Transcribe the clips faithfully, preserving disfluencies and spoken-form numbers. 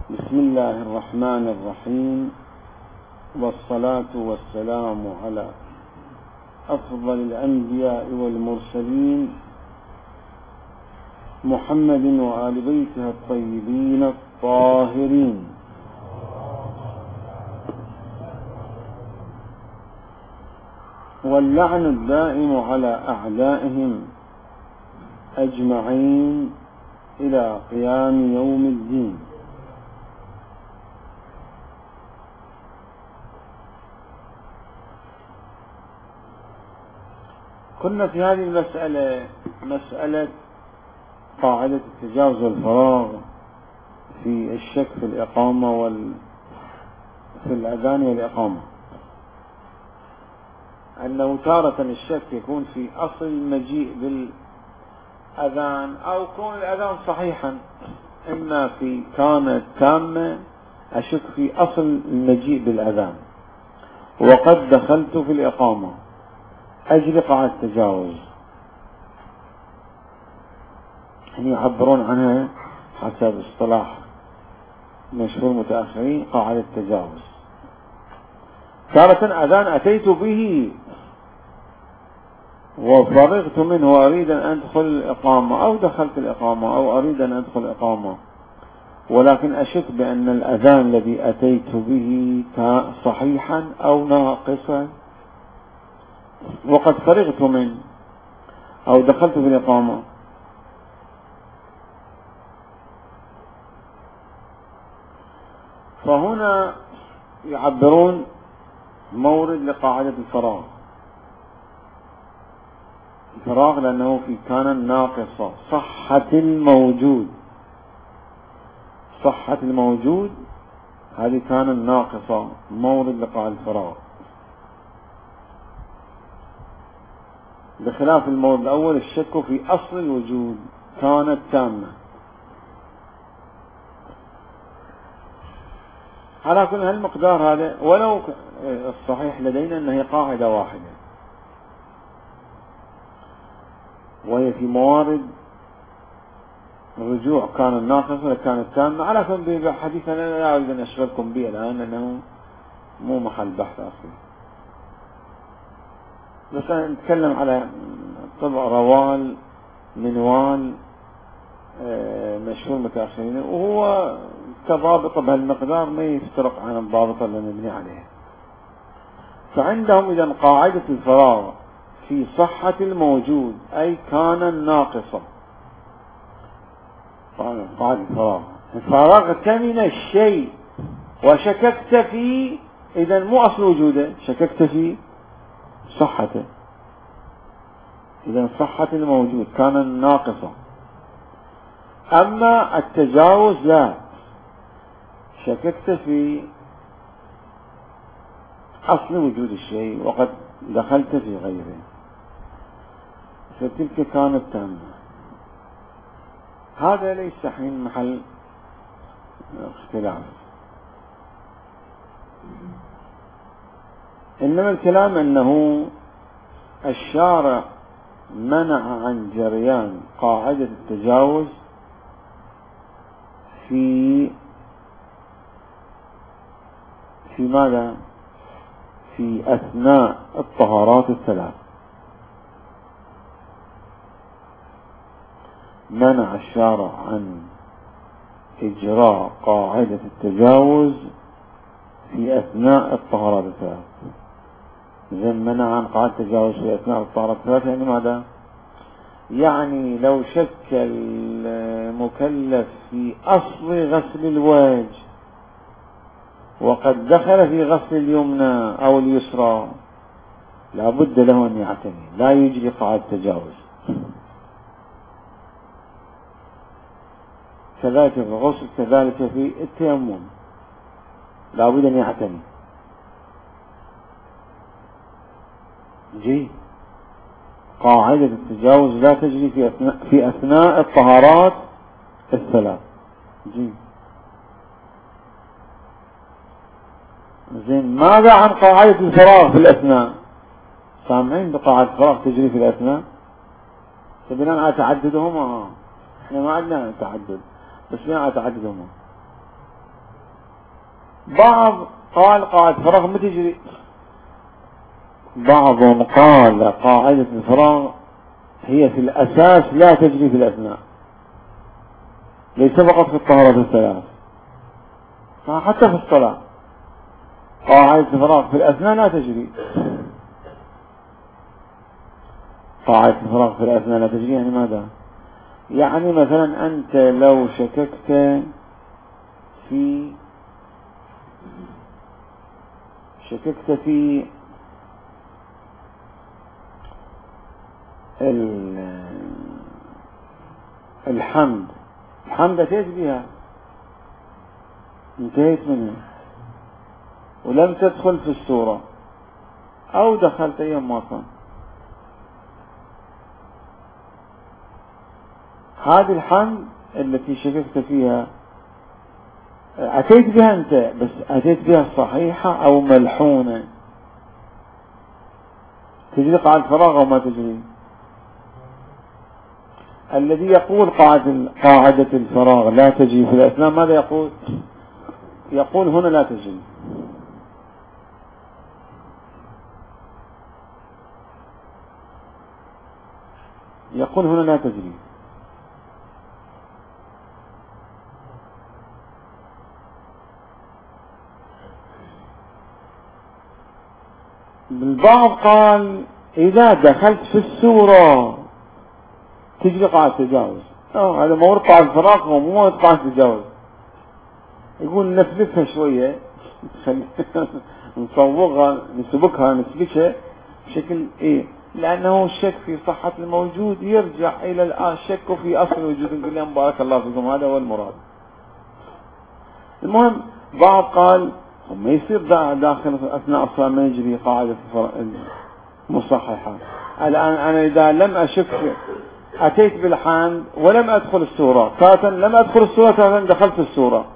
بسم الله الرحمن الرحيم، والصلاة والسلام على أفضل الأنبياء والمرسلين محمد وآل بيته الطيبين الطاهرين. واللعن الدائم على أعدائهم أجمعين إلى قيام يوم الدين. كنا في هذه المسألة مسألة قاعدة التجاوز والفراغ في الشك في الإقامة وال في الأذان والإقامة، أنه تارة الشك يكون في أصل المجيء بالأذان أو كون الأذان صحيحا، إما في كانت تامة أشك في أصل المجيء بالأذان وقد دخلت في الإقامة أجري قاعدة التجاوز، هم يعبرون عنها حسب اصطلاح مشهور متأخرين قاعدة التجاوز. تارة أذان أتيت به وفرغت منه وأريد أن أدخل الإقامة أو دخلت الإقامة أو أريد أن أدخل الإقامة، ولكن أشك بأن الأذان الذي أتيت به صحيحا أو ناقصا وقد فرغت منه أو دخلت في الإقامة. فهنا يعبرون مورد لقاعدة الفراغ، الفراغ لأنه في كان ناقصة صحة الموجود، صحة الموجود هذه كان ناقصة، مورد لقاعدة الفراغ، بخلاف المورد الأول الشك في أصل الوجود كانت تامة. على كل هالمقدار هذا ولو الصحيح لدينا أنها قاعدة واحدة وهي في موارد الرجوع كان الناقص ولا كانت تامة. على كل حديث أنا لا أريد أن أشغلكم به الآن لأنه مو محل بحث أصلي، بس أنا نتكلم على طبع روال منوال مشهور متأخرين، وهو كضابط بهالمقدار ما يفترق عن الضابط اللي نبني عليه. فعندهم إذا قاعدة الفراغ في صحة الموجود أي كان الناقصة، قاعدة الفراغ فرغت من الشيء وشككت فيه، إذا مو أصل وجوده، شككت في صحته، إذا صحة الموجود كان الناقصة. أما التجاوز لا، شككت في أصل وجود الشيء وقد دخلت في غيره، فتلك كانت تامة. هذا ليس حين محل اختلاف، إنما الكلام أنه الشارع منع عن جريان قاعدة التجاوز في في ماذا؟ في أثناء الطهارات الثلاث، منع الشارع عن إجراء قاعدة التجاوز في أثناء الطهارات الثلاث. إذا منع عن قاعدة التجاوز في أثناء الطهارات الثلاث يعني ماذا؟ يعني لو شك المكلف في أصل غسل الوجه وقد دخل في غسل اليمنى أو اليسرى لا بد له أن يعتني، لا يجري قاعدة التجاوز. كذلك في الغسل، كذلك في التيمم لا بد أن يعتني. جي قاعدة التجاوز لا تجري في أثناء, في أثناء الطهارات الثلاث. جي زين، ماذا عن قاعدة الفراغ في الأثناء؟ سامعين بقاعدة الفراغ تجري في الأثناء فبناء على تعددهما. احنا ما عندنا تعدد، بس بناء على تعددهما بعض قال قاعدة الفراغ ما تجري، بعض قال قاعدة الفراغ هي في الأساس لا تجري في الأثناء، ليس فقط في الطهارة الثلاث، حتى في الصلاة قاعدة الفراغ في الأثناء لا تجري. قاعدة الفراغ في الأثناء لا تجري يعني ماذا؟ يعني مثلا أنت لو شككت في شككت في الحمد الحمد أتيت بها انتهيت منها ولم تدخل في السورة أو دخلت أيام ما كان، هذه الحمد التي شككت فيها أتيت بها أنت، بس أتيت بها صحيحة أو ملحونة، تجري قاعدة الفراغ أو ما تجري؟ الذي يقول قاعدة قاعدة الفراغ لا تجري في الأثناء ماذا يقول؟ يقول هنا لا تجري، يقول هنا لا تجري. البعض قال إذا دخلت في السورة تجري قاعدة التجاوز، اه هذا مورد قاعدة الفراغ ومو قاعدة التجاوز، يقول نفلفها شوية نصوغها نسبكها نسبكها بشكل ايه، لأنه الشك في صحة الموجود يرجع إلى الآن الشك في أصل الوجود. نقول لهم بارك الله فيكم هذا هو المراد. المهم بعض قال ما يصير داخل أثناء الصلاة ما يجري قاعدة المصححة. الآن أنا إذا لم أشك أتيت بالحمد ولم أدخل السورة، تارة لم أدخل السورة تارة دخلت السورة،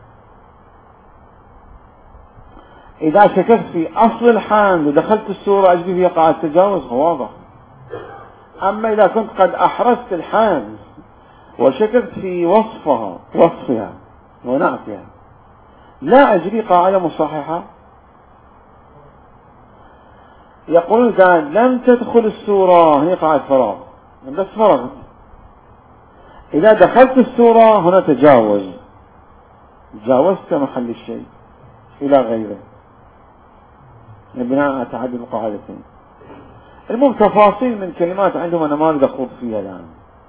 إذا شككت في أصل الحمد ودخلت السورة أجري فيها قاعدة تجاوز واضح. أما إذا كنت قد أحرزت الحمد وشككت في وصفها وصفها ونعتها لا أجري قاعدة مصححة. يقول إذا لم تدخل السورة هي قاعدة فراغ بس فرغت، إذا دخلت السورة هنا تجاوز، تجاوزت محل الشيء إلى غيره بناء على تعدد القاعدتين. المهم تفاصيل من كلمات عندهم أنا ما أريد أخوض فيها الآن.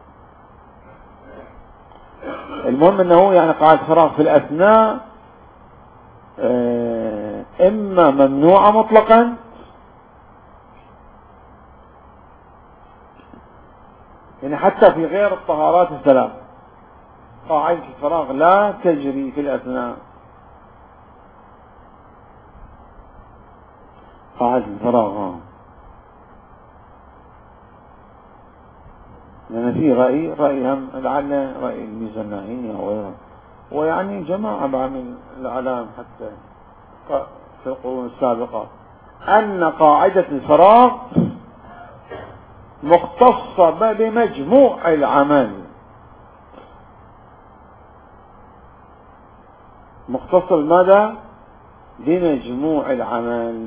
المهم أنه يعني قاعدة فراغ في الأثناء إما ممنوعة مطلقا يعني حتى في غير الطهارات الثلاث قاعدة الفراغ لا تجري في الأثناء، قاعدة الفراغ لأن في رأي رأي هم لعل رأي الميزانعي أو غيره، ويعني جماعة من العلام حتى في القرون السابقة أن قاعدة الفراغ مختصة بمجموع العمل، مختصة بماذا؟ بمجموع العمل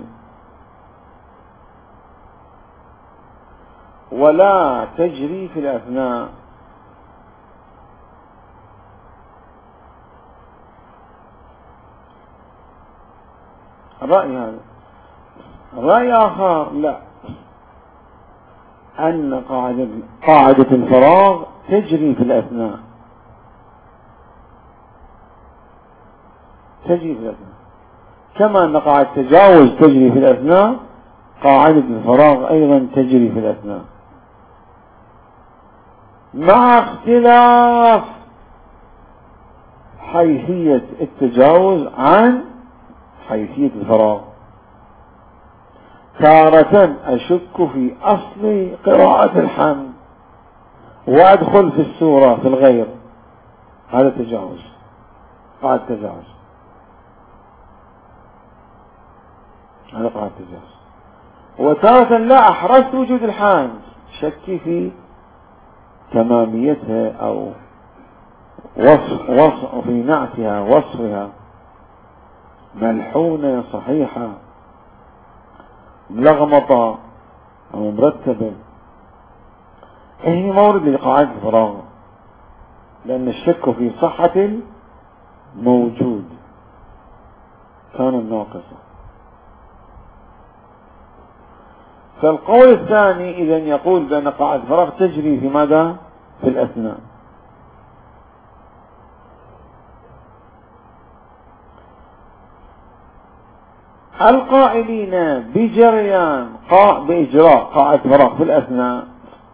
ولا تجري في الأثناء. رأي هذا. رأي آخر لا، أن قاعدة قاعدة الفراغ تجري في الأثناء، تجري في الأثناء كما أن قاعدة التجاوز تجري في الأثناء، قاعدة الفراغ أيضا تجري في الأثناء مع اختلاف حيثية التجاوز عن حيثية الفراغ. تارة أشك في أصل قراءة الحمد وأدخل في السورة في الغير، هذا تجاوز، قاعدة تجاوز، هذا قاعدة تجاوز. وتارة لا أحرزت وجود الحمد، شكي في تماميتها أو وصف وصف في نعتها وصفها ملحونة صحيحة ملغمطة أو مرتبة، هي مورد لقاعدة الفراغ، لأن الشك في صحة الموجود كان ناقصا. فالقول الثاني إذن يقول بأن قاعدة الفراغ تجري في ماذا؟ في الأثناء. القائلين بجريان قا... بإجراء قاعدة الفراغ في الأثناء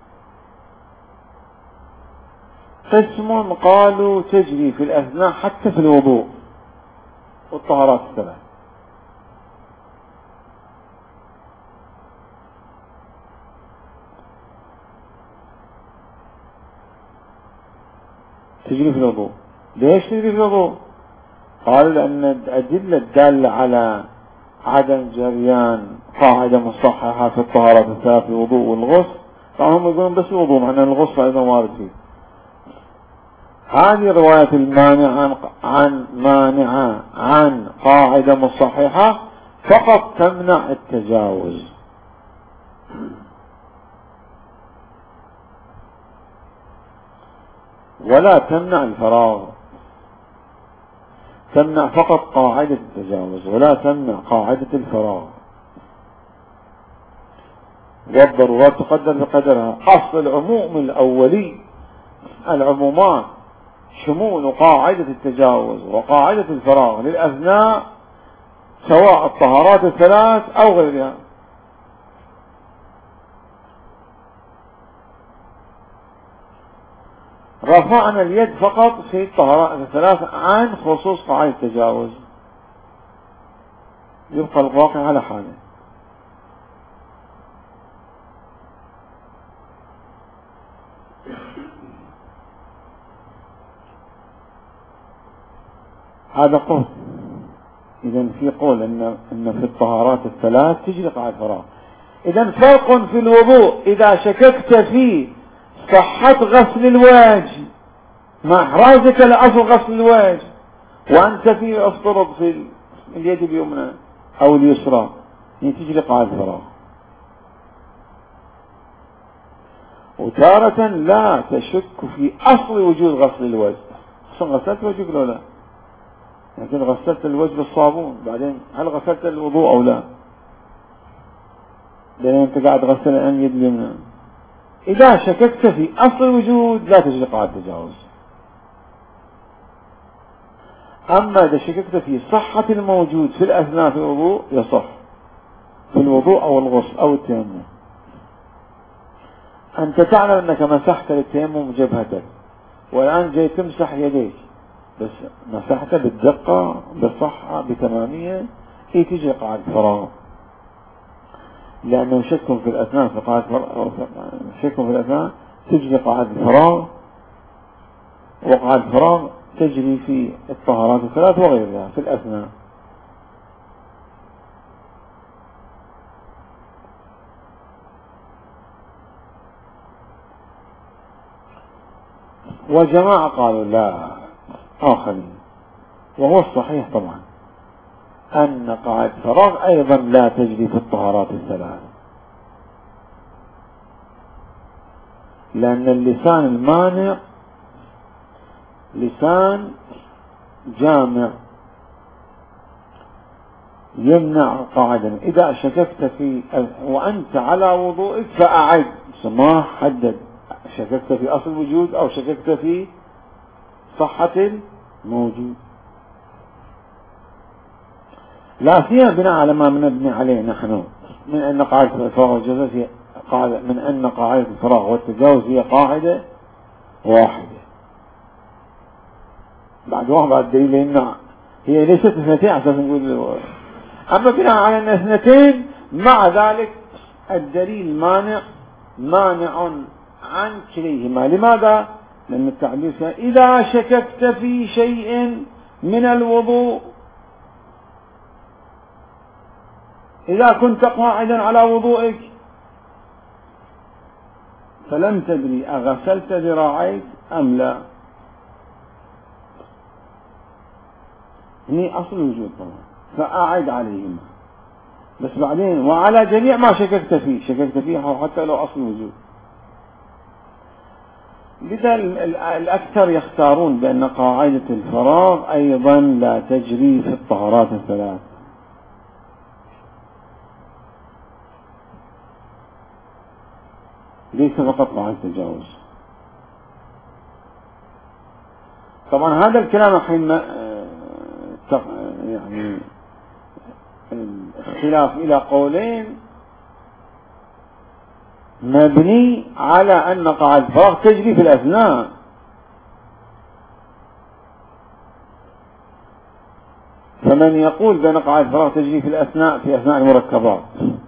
قسم قالوا تجري في الأثناء حتى في الوضوء والطهارات الثلاث، تجري في الوضوء. ليش تجري في الوضوء؟ قالوا لأن الأدلة الدالة على عدم جريان قاعدة مصححة في الطهارات الثلاث، الوضوء والغسل، فهم يقولون بس الوضوء، معنى الغسل أيضا وارد فيه. هذه رواية المانعة عن مانعة عن قاعدة مصححة فقط تمنع التجاوز، ولا تمنع الفراغ، تمنع فقط قاعدة التجاوز ولا تمنع قاعدة الفراغ. والضرورات تقدر بقدرها. أصل العموم الأولي، العمومات شمول قاعدة التجاوز وقاعدة الفراغ للأثناء سواء الطهارات الثلاث أو غيرها. رفعنا اليد فقط في الطهارات الثلاث عن خصوص قاعدة التجاوز، يبقى الواقع على حاله. هذا قول. إذن في قول إن إن في الطهارات الثلاث تجري قاعدة الفراغ. إذن فرق في الوضوء إذا شككت في صحة غسل الوجه مع إحرازك لأصل غسل الوجه وأنت في افترض في اليد اليمنى أو اليسرى، هي تجري قاعدة الفراغ. وتارة لا تشك في أصل وجود غسل الوجه، أصلا غسلت وجهك لو لا، لكن غسلت الوجه بالصابون، بعدين هل غسلت الوضوء أو لا؟ لأن أنت قاعد غسل الآن يد اليمنى. إذا شككت في أصل الوجود لا تجري قاعدة التجاوز. أما إذا شككت في صحة الموجود في الأثناء في الوضوء يصح، في الوضوء أو الغسل أو التيمم. أنت تعلم أنك مسحت للتيمم جبهتك والآن جاي تمسح يديك، بس مسحت بالدقة بالصحة بتمامية، هي تجري قاعدة الفراغ، لأنه شك في الأثناء في قاعدة الفراغ، شك في الأثناء تجري قاعدة الفراغ، وقاعدة الفراغ تجري في الطهارات الثلاث وغيرها في الأثناء. وجماعة قالوا لا آخرين، وهو الصحيح طبعا أن قاعدة الفراغ أيضا لا تجري في الطهارات الثلاث، لأن اللسان المانع لسان جامع يمنع القاعدة. إذا شككت في وأنت على وضوئك فأعد، ما حدد شككت في أصل الوجود أو شككت في صحة الموجود، لا فيها بناء على ما نبني عليه نحن من أن قاعدة الفراغ والجواز هي قاعدة، من أن قاعدة الفراغ والتجاوز هي قاعدة واحدة. بعد واحد بعد دليل إن هي ليست اثنتين أساسا نقول، أما بناء على أن اثنتين مع ذلك الدليل مانع مانع عن كليهما. لماذا؟ لأن التعبير إذا شككت في شيء من الوضوء، إذا كنت قاعدا على وضوئك فلم تدري أغسلت ذراعيك أم لا، هي أصل الوجود طبعا. فأعد عليهما، بس بعدين وعلى جميع ما شككت فيه، شككت فيه حتى لو أصل وجود. لذا الأكثر يختارون بأن قاعدة الفراغ أيضا لا تجري في الطهارات الثلاث، ليس فقط قاعدة التجاوز. طبعا هذا الكلام حين يعني اختلاف إلى قولين مبني على أن قاعدة الفراغ تجري في الأثناء، فمن يقول بأن قاعدة الفراغ تجري في الأثناء في أثناء المركبات،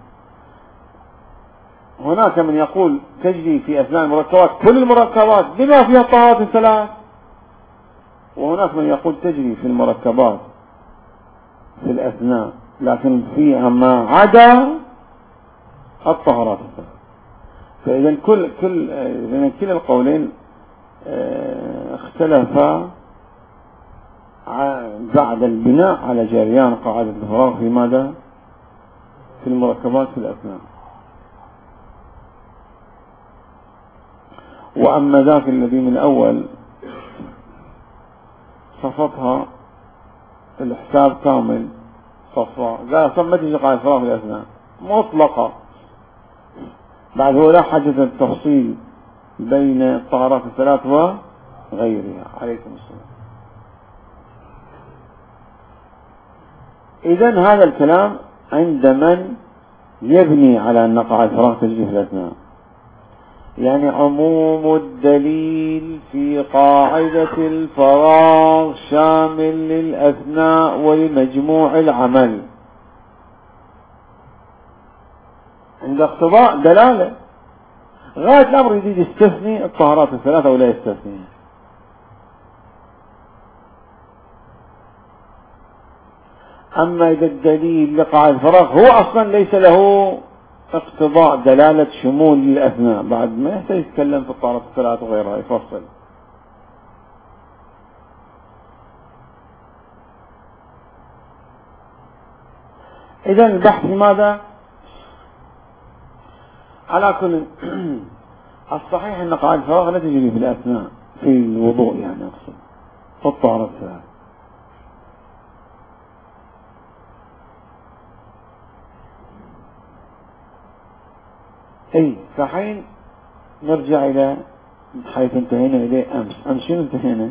هناك من يقول تجري في أثناء المركبات كل المركبات بما فيها الطهارات الثلاث، وهناك من يقول تجري في المركبات في الأثناء لكن فيها ما عدا الطهارات الثلاث. فإذا كل كل من كلا القولين اختلفا بعد البناء على جريان قاعدة الفراغ في ماذا؟ في المركبات في الأثناء. وأما ذاك الذي من الأول صفتها الحساب كامل صفاء، قال صف ما تجي قاعدة الفراغ في الأثناء مطلقة، بعد هو لا حاجة التفصيل بين الطهارات الثلاث وغيرها. عليكم السلام. إذن هذا الكلام عند من يبني على أن قاعدة الفراغ تجري في الأثناء، يعني عموم الدليل في قاعدة الفراغ شامل للأثناء ولمجموع العمل، عند اقتضاء دلالة غاية الأمر يريد يستثني الطهارات الثلاثة ولا يستثني. أما إذا الدليل لقاعدة الفراغ هو أصلا ليس له اقتضاء دلالة شمول للأثناء، بعد ما يحتاج يتكلم في الطهارات الثلاثة وغيرها يفصل. إذن البحث ماذا؟ على كل الصحيح أن قاعدة الفراغ لا تجري في الأثناء في الوضوء، يعني أقصد في الطهارات الثلاثة. أي فحين نرجع إلى حيث انتهينا إليه أمس. أمس شنو انتهينا؟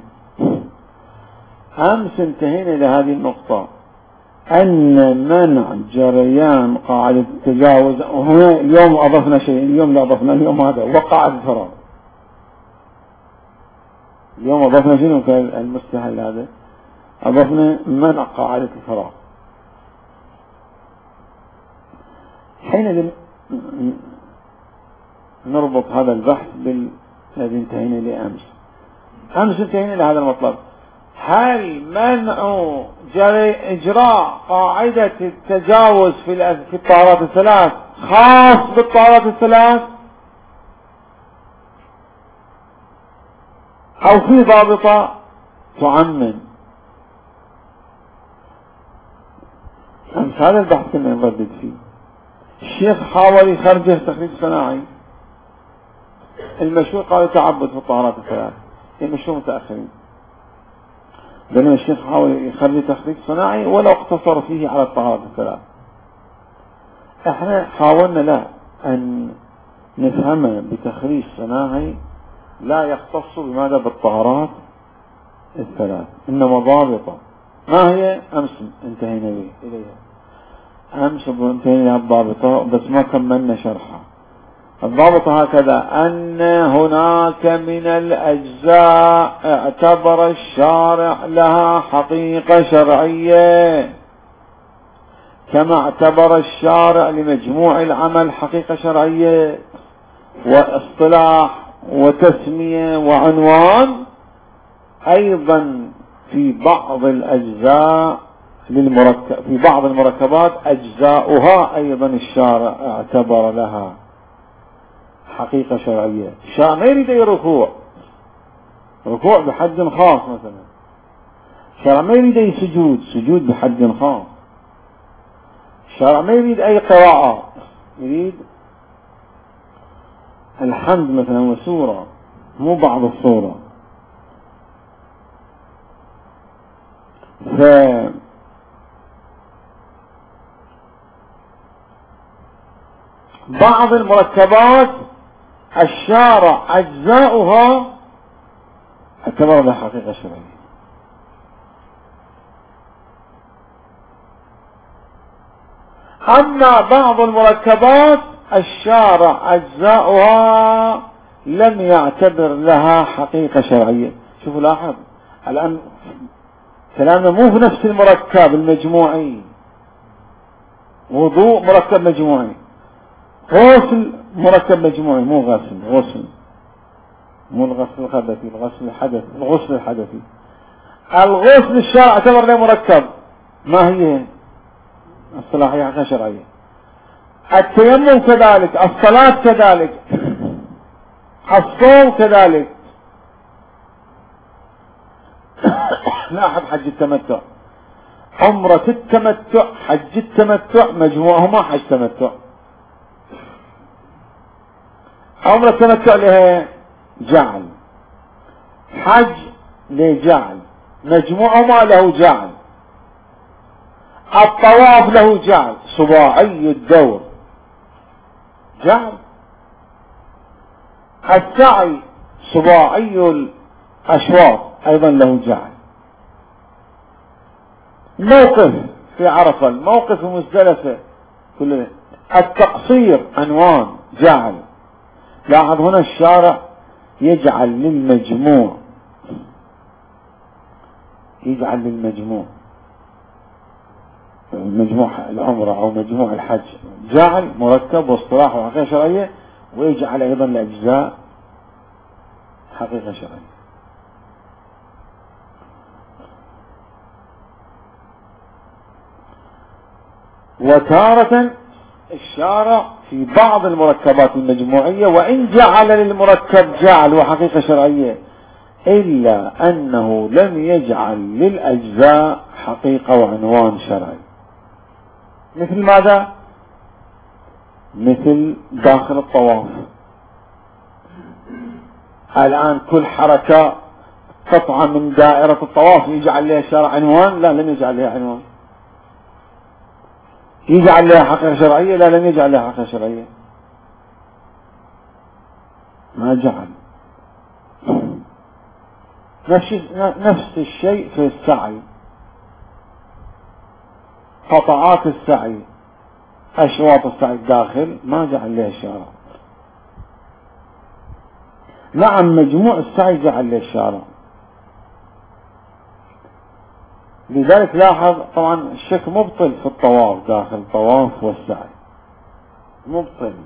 أمس انتهينا إلى هذه النقطة، أن منع جريان قاعدة التجاوز، وهنا اليوم أضفنا شيء، اليوم لا أضفنا اليوم هذا وقاعدة الفراغ. اليوم أضفنا شنو كان المستحيل هذا؟ أضفنا منع قاعدة الفراغ. حين نربط هذا البحث بالذي انتهينا إليه أمس. أمس انتهينا إلى هذا المطلب، هل منع جري إجراء قاعدة التجاوز في في الطهارات الثلاث خاص بالطهارات الثلاث، أو في ضابطة تعمم؟ أمس هذا البحث كنا نردد فيه. الشيخ حاول يخرجه تخريج صناعي، المشهور قال تعبد في الطهارات الثلاث، المشهور متأخرين، بينما الشيخ حاول يخرج تخريج صناعي ولو اقتصر فيه على الطهارات الثلاث. احنا حاولنا لا أن نفهمه بتخريج صناعي لا يختص بماذا بالطهارات الثلاث، إنما ضابطة. ما هي؟ أمس انتهينا به إليها، أمس انتهينا لها الضابطة بس ما كملنا شرحها. الضابطة هكذا، أن هناك من الأجزاء اعتبر الشارع لها حقيقة شرعية كما اعتبر الشارع لمجموع العمل حقيقة شرعية واصطلاح وتسمية وعنوان. أيضا في بعض الأجزاء للمركب في بعض المركبات أجزاؤها أيضا الشارع اعتبر لها حقيقة شرعية. الشارع ما يريد ركوع ركوع بحد خاص مثلا، الشارع ما يريد سجود سجود بحد خاص، الشارع ما يريد أي قراءة، يريد الحمد مثلا وسورة، مو بعض الصورة. ف بعض المركبات الشارع أجزاؤها اعتبر لها حقيقة شرعية، أما بعض المركبات الشارع أجزاؤها لم يعتبر لها حقيقة شرعية. شوفوا لاحظ الآن كلامنا مو في نفس المركب المجموعي. وضوء مركب مجموعي، غسل مركب مجموعي، مو غسل، غسل مو الغسل الخبثي، الغسل الحدثي، الغسل الحدثي. الغسل الشارع اعتبر له مركب، ما هي الصلاحية حقيقة شرعية. التيمم كذلك، الصلاة كذلك، الصوم كذلك. لاحظ حج التمتع، عمرة التمتع، حج التمتع، مجموعهما حج تمتع. عمرة التمتع له جعل، حج لجعل، مجموعهما له جعل. الطواف له جعل، صباعي الدور جعل. السعي صباعي الأشواط أيضا له جعل. موقف في عرفة، الموقف في مزدلفة، كل التقصير عنوان جعل. لاحظ هنا الشارع يجعل للمجموع، يجعل للمجموع مجموع العمرة أو مجموع الحج جعل مركب واصطلاح وحقيقة شرعية، ويجعل أيضا الأجزاء حقيقة شرعية. وتارة الشارع في بعض المركبات المجموعية وإن جعل للمركب جعل وحقيقة شرعية، إلا أنه لم يجعل للأجزاء حقيقة وعنوان شرعي. مثل ماذا؟ مثل داخل الطواف. الآن كل حركة قطعة من دائرة الطواف يجعل لها شرع عنوان؟ لا، لم يجعل لها عنوان. يجعل لها حقيقة شرعية؟ لا، لم يجعل لها حقيقة شرعية، ما جعل. نفس الشيء في السعي، قطعات السعي، أشواط السعي الداخل ما جعل لها الشارع. نعم مجموع السعي جعل لها الشارع. لذلك لاحظ طبعا الشك مبطل في الطواف، داخل الطواف والسعي مبطل،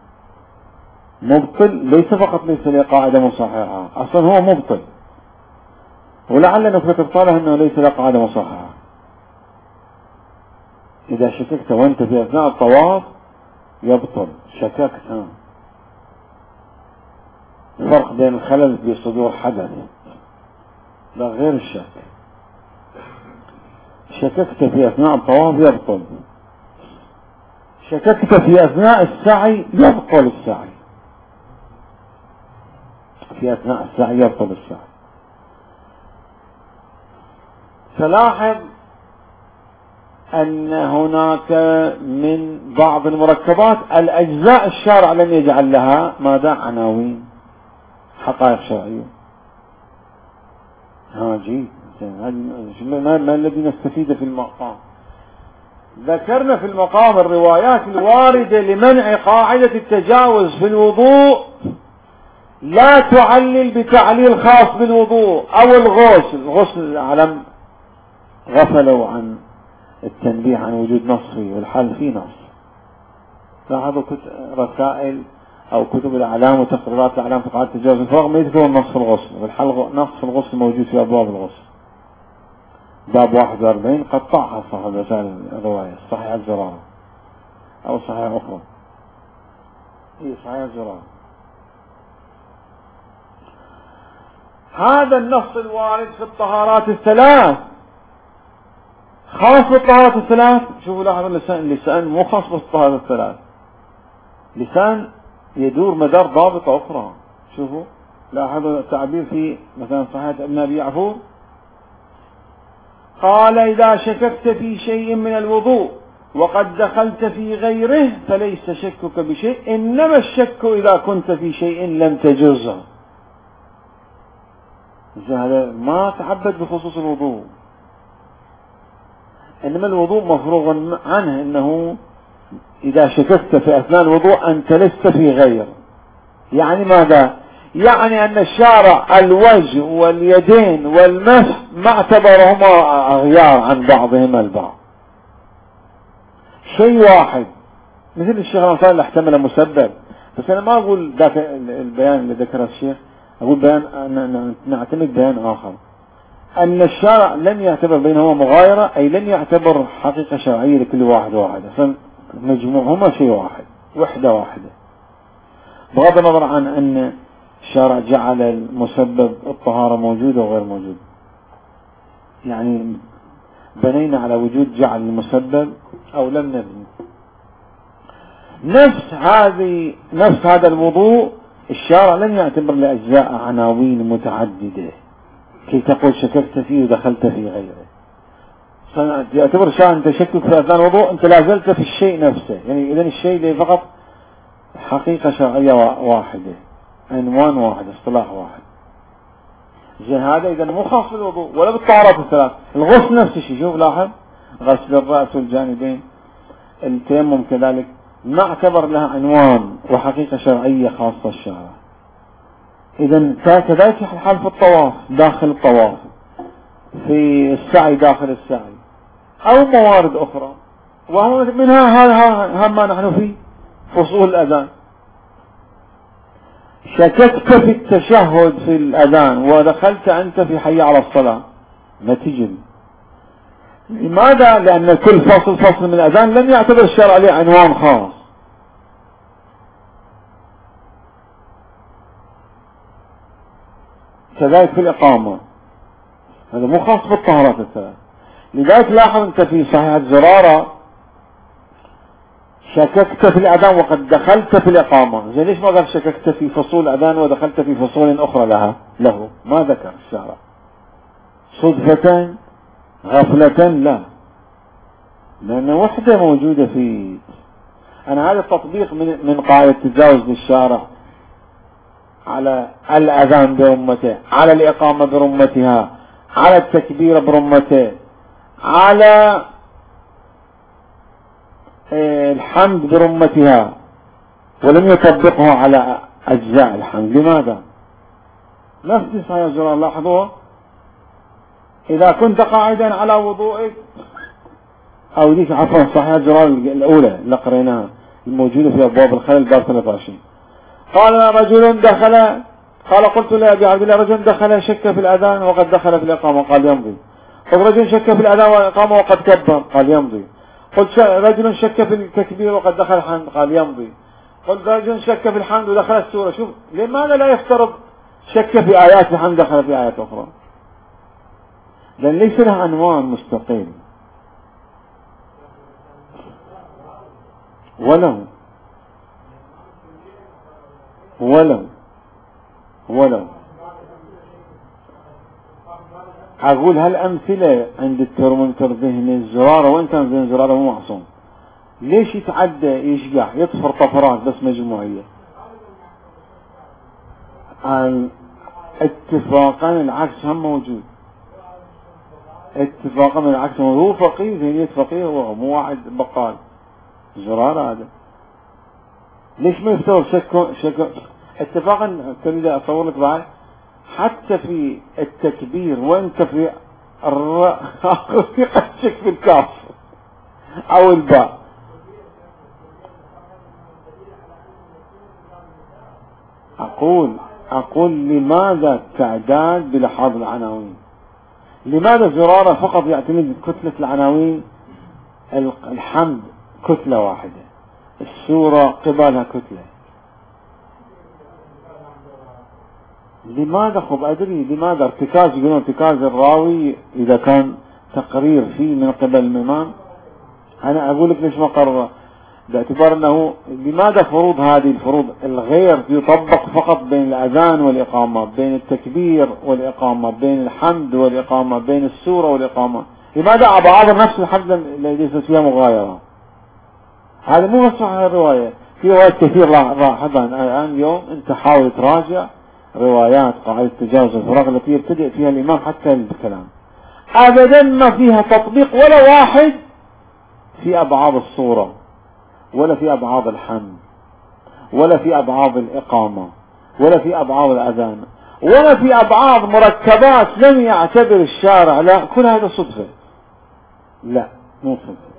مبطل ليس فقط ليس له قاعدة مصححة، أصلا هو مبطل، ولعل نفرة ابطاله أنه ليس له قاعدة مصححة. إذا شككت وأنت في أثناء الطواف يبطل، شككت. فرق بين الخلل في صدور حدث لا غير الشك. شككت في أثناء الطواف يبطل، شككت في أثناء السعي يبطل السعي، في أثناء السعي يبطل السعي. فلاحظ أن هناك من بعض المركبات الأجزاء الشارع لم يجعل لها ماذا؟ عناوين، حقائق شرعية. ها جيد، ما الذي نستفيد في المقام؟ ذكرنا في المقام الروايات الواردة لمنع قاعدة التجاوز في الوضوء، لا تعلل بتعليل خاص بالوضوء أو الغسل. الغسل العلم غفلوا عن التنبيه عن وجود نص فيه، والحال فيه نص. لاحظوا رسائل أو كتب الأعلام وتقريرات الأعلام في قاعدة التجاوز الفراغ ما يذكرون النص في الغسل، والحال نص في الغسل موجود في أبواب الغسل. باب واحد وأربعين قطعها صاحب رسائل الرواية، صحيح الزرارة أو صحيح أخرى، هي صحيح الزرارة. هذا النص الوارد في الطهارات الثلاث، خاص بالطهارة الثلاث. شوفوا لاحظوا اللسان، اللسان مو خاص بالطهارة الثلاث، لسان يدور مدار ضابطة أخرى. شوفوا لاحظوا التعبير في مثلا صحيح ابن أبي يعفور قال إذا شككت في شيء من الوضوء وقد دخلت في غيره فليس شكك بشيء، إنما الشك إذا كنت في شيء لم تجزه. هذا ما تعبد بخصوص الوضوء، إنما الوضوء مفروغ عنه، إنه إذا شككت في أثناء الوضوء أنت لست في غير. يعني ماذا؟ يعني أن الشارع الوجه واليدين والمسح ما اعتبرهما أغيار عن بعضهما البعض، شيء واحد. مثل الشيخ الأنصاري اللي احتمل مسبب، بس أنا ما أقول ذاك البيان اللي ذكره الشيخ، أقول بيان نعتمد بيان آخر، أن الشارع لم يعتبر بينهما مغايرة، أي لم يعتبر حقيقة شرعية لكل واحد واحد، فمجموعهما شيء واحد، وحدة واحدة، بغض النظر عن أن الشارع جعل المسبب الطهارة موجود وغير موجود. يعني بنينا على وجود جعل المسبب أو لم نبني. نفس هذه نفس هذا الوضوء الشارع لم يعتبر لأجزاء عناوين متعددة كي تقول شككت فيه ودخلت في غيره. يعتبر الشارع أنت شكك في أثناء الوضوء أنت لازلت في الشيء نفسه، يعني إذن الشيء اللي فقط حقيقة شرعية واحدة، عنوان واحد، اصطلاح واحد. زين هذا إذا مو خاص بالوضوء ولا بالطهارات الثلاث. الغسل نفس الشيء، شوف لاحظ، غسل الرأس والجانبين، التيمم كذلك، ما اعتبر لها عنوان وحقيقة شرعية خاصة الشارع. إذا كذلك الحال في الطواف، داخل الطواف، في السعي داخل السعي، أو موارد أخرى، وهو منها هذا ما نحن فيه فصول الأذان. شككت في التشهد في الأذان ودخلت أنت في حي على الصلاة، ما تجري. لماذا؟ لأن كل فصل فصل من الأذان لم يعتبر الشرع عليه عنوان خاص. كذلك في الإقامة، هذا مو خاص بالطهارات الثلاث. لذلك لاحظ أنت في صحيح زرارة شككت في الأذان وقد دخلت في الإقامة. زي ليش ما قال شككت في فصول أذان ودخلت في فصول أخرى لها له؟ ما ذكر الشارع. صدفة غفلة لا، لأن وحدة موجودة في. أنا هذا التطبيق من من قاعدة تجاوز للشارع على الأذان برمته، على الإقامة برمتها، على التكبير برمته، على الحمد برمتها، ولم يطبقه على أجزاء الحمد. لماذا؟ نفس صحيح الزرار لاحظوه، إذا كنت قاعدا على وضوئك، أو ذيك عفوا صحيح الزرار الأولى اللي قريناها الموجودة في أبواب الخلل باب ثلاثة وعشرين، قال رجل دخل، قال قلت لأبي عبد الله رجل دخل شك في الأذان وقد دخل في الإقامة، قال يمضي. قلت رجل شك في الأذان والإقامة وقد كبر، قال يمضي. قلت رجل شك في التكبير وقد دخل الحمد، قال يمضي. قلت رجل شك في الحمد ودخل السورة. شوف لماذا لا يفترض شك في آيات الحمد دخل في آيات أخرى؟ لأن ليس له عنوان مستقل. ولو ولو ولو أقول هالأمثلة عند الترمومتر ذهني الزرارة، وإن كان ذهن الزرارة مو معصوم، ليش يتعدى يشقع يطفر طفرات بس مجموعية؟ اتفاقا العكس هم موجود، اتفاقا من العكس موجود. هو فقيه، ذهنية فقيه، هو مو واحد بقال زرارة هذا. ليش ما يفتور شك شك اتفاقا؟ تريد أصور لك بعد حتى في التكبير وانت في الر... شك في الكاف او الباء. اقول اقول لماذا التعداد بلحاظ العناوين؟ لماذا زرارة فقط يعتمد كتلة العناوين؟ الحمد كتلة واحدة، السورة قبالها كتلة. لماذا؟ خب أدري لماذا ارتكاز، يقولون ارتكاز الراوي إذا كان تقرير فيه من قبل الإمام. أنا أقول لك ليش ما قرر، باعتبار أنه لماذا فروض هذه الفروض الغير يطبق فقط بين الأذان والإقامة، بين التكبير والإقامة، بين الحمد والإقامة، بين السورة والإقامة، لماذا أبعاد نفس الحمد اللي ليست فيها مغايرة؟ هذا مو مصح الرواية. في روايات كثير لاحظها الآن اليوم، أنت حاول تراجع روايات قاعدة تجاوز الفراغ التي يبتدئ فيها الإمام حتى الكلام، أبدا ما فيها تطبيق ولا واحد في أبعاد الصورة، ولا في أبعاد الحمد، ولا في أبعاد الإقامة، ولا في أبعاد الأذان، ولا في أبعاد مركبات لم يعتبر الشارع. لا، كل هذا صدفة. لا، مو صدفة.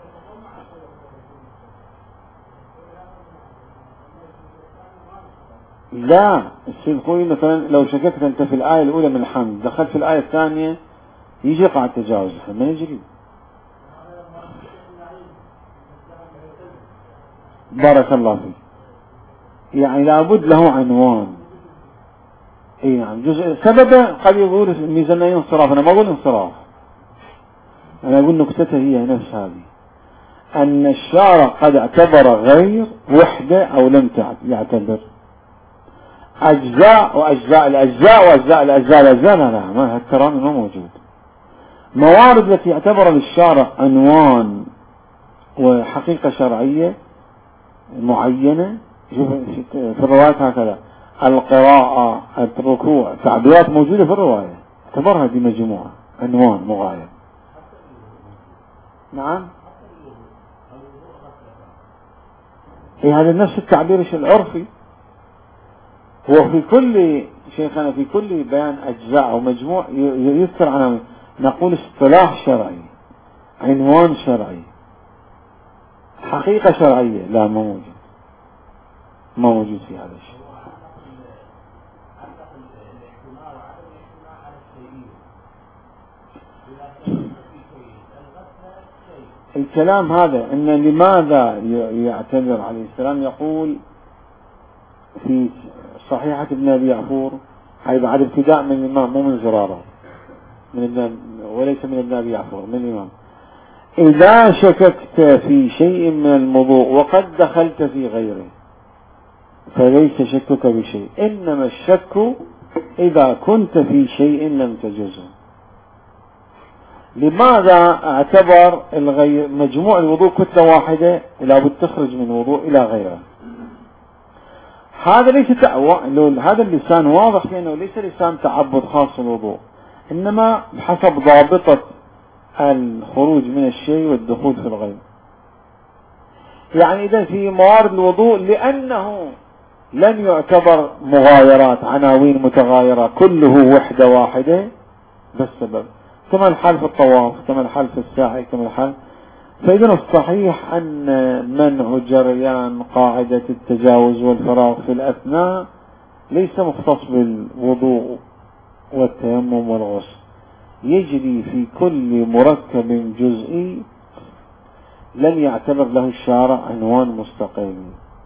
لا، الشيء يقول مثلا لو شككت أنت في الآية الأولى من الحمد، دخلت في الآية الثانية يجي قاعد تجاوز، ما يجري. بارك الله فيك. يعني لابد له عنوان. اي نعم، جزء سببه قد يقول الميزانية انصراف، انا ما اقول انصراف، انا اقول نكتته هي نفس هذه، ان الشارع قد اعتبر غير وحدة او لم يعتبر اجزاء واجزاء الاجزاء واجزاء الاجزاء الاجزاء لا لا، ما هالترامي ما موجود. موارد التي يعتبر للشارع عنوان وحقيقة شرعية معينة، في الروايات هكذا، القراءة، الركوع، تعبيرات موجودة في الرواية اعتبرها دي مجموعة عنوان مغاير. نعم، هي هذا نفس التعبير العرفي. هو في كل شيخنا في كل بيان أجزاء أو مجموع يذكر عنه، نقول اصطلاح شرعي، عنوان شرعي، حقيقة شرعية، لا ما موجود، ما موجود في هذا الشيء. الكلام هذا ان لماذا يعتذر عليه السلام، يقول في صحيحة ابن ابي يعفور، هاي بعد ابتداء من الامام مو من زرارة، من وليس من ابن ابي يعفور، من الامام: اذا شككت في شيء من الموضوع وقد دخلت في غيره فليس شكك بشيء، انما الشك اذا كنت في شيء لم تجزه. لماذا اعتبر الغير مجموع الوضوء كتلة واحدة ولا بد تخرج من وضوء الى غيره؟ هذا ليس تأوى، هذا اللسان واضح لانه ليس لسان تعبد خاص الوضوء، انما بحسب ضابطة الخروج من الشيء والدخول في الغير. يعني اذا في موارد الوضوء لانه لن يعتبر مغايرات، عناوين متغايرة، كله وحدة واحدة، بس سبب، كما الحال في الطواف، كما الحال في السعي، كما الحال. فإذا الصحيح أن منع جريان قاعدة التجاوز والفراغ في الأثناء ليس مختص بالوضوء والتيمم والغسل، يجري في كل مركب جزئي لن يعتبر له الشارع عنوان مستقل.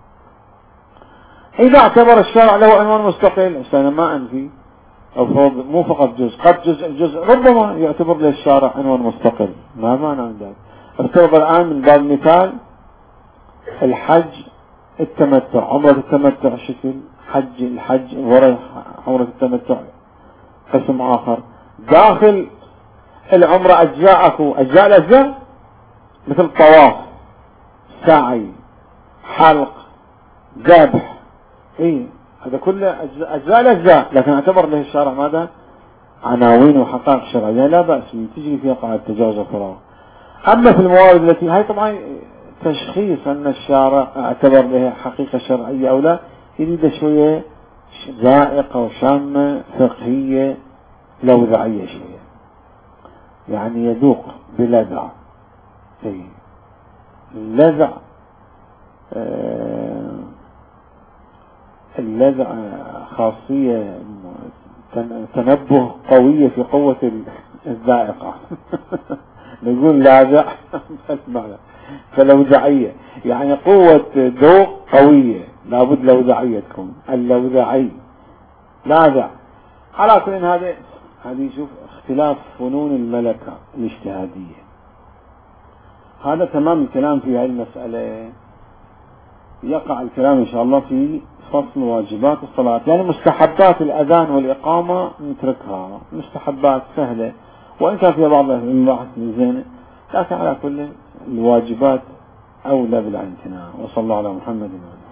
إذا اعتبر الشارع له عنوان مستقل، أنا ما أنفي، أو مو فقط جزء، قد جزء جزء ربما يعتبر له الشارع عنوان مستقل، ما معنى عن ذلك. افترض الآن من باب المثال الحج التمتع، عمرة التمتع شكل، حج الحج ورا عمرة التمتع قسم آخر، داخل العمرة أجزاء أكو أجزاء الأجزاء مثل طواف، سعي، حلق، ذبح، إيه هذا كله أجزاء, أجزاء الأجزاء، لكن اعتبر له الشارع ماذا؟ عناوين وحقائق شرعية لا بأس تجري فيها قاعدة تجاوز الفراغ. أما في الموارد التي هاي طبعا تشخيص أن الشارع اعتبر له حقيقة شرعية أو لا، يريد شوية ذائقة وشامة فقهية لوذعية شوية، يعني يذوق بلذع. اللذع آه اللذع خاصية تنبه قوية في قوة الذائقة نقول لاذع فلوذعية، يعني قوة ذوق قوية، لابد لوذعية تكون، اللوذعي لاذع. على كل هذا هذه شوف اختلاف فنون الملكة الاجتهادية. هذا تمام الكلام في هذه المسألة. يقع الكلام إن شاء الله في فصل واجبات الصلاة، يعني مستحبات الأذان والإقامة نتركها، مستحبات سهلة وإن كان فيها بعض المباحث زينة، لكن على كل الواجبات أولى بالعنتناء. وصلى الله على محمد وعلى